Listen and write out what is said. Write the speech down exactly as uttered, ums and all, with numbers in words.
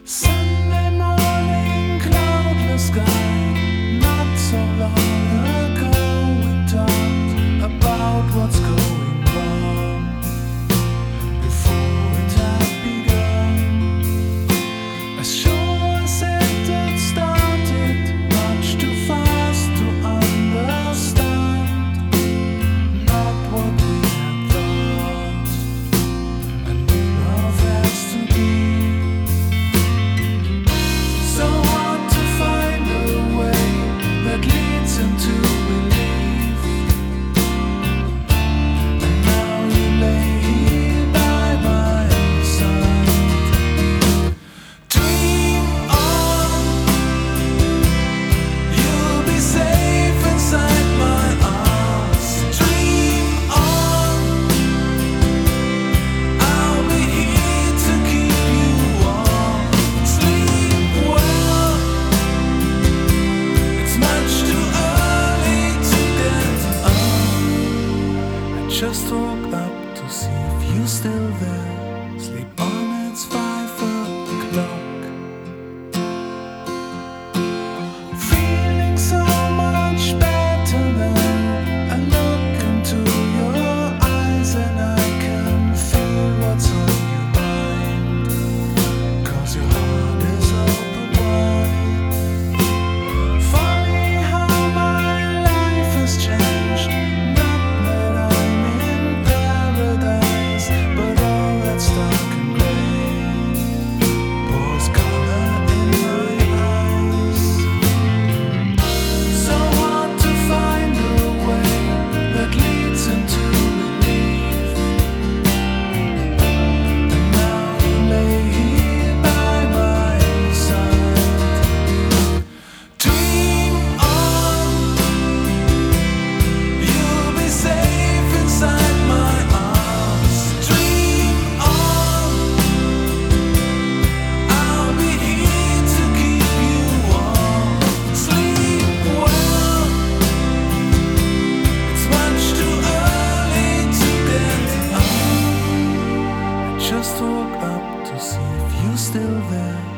Sunday morning, cloudless sky. Not so long ago we talked about what's going wrong before it had begun. As sure as it had started, much too fast to understand. Not what we had thought and knew love has to be. Just woke up to see if you're still there. Sleep on, it's five o'clock. Feeling so much better now. I look into your eyes and I can feel what's on your mind. 'Cause your heart is open wide. Funny how my life has changed. Just woke up to see if you're still there.